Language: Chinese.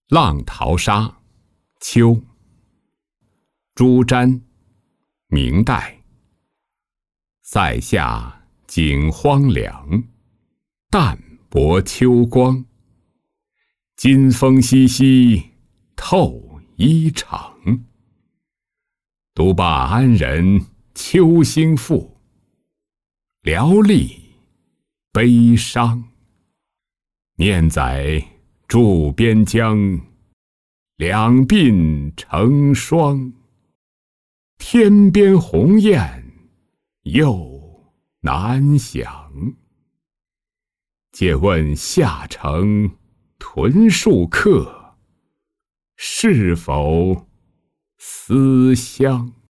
浪淘沙，秋。朱瞻，明代。塞下景荒凉，淡泊秋光。金风淅淅透衣裳。独把安人秋兴复，寥历悲伤。念载驻边疆，两鬓成霜。天边鸿雁又南翔。借问下城屯戍客，是否思乡？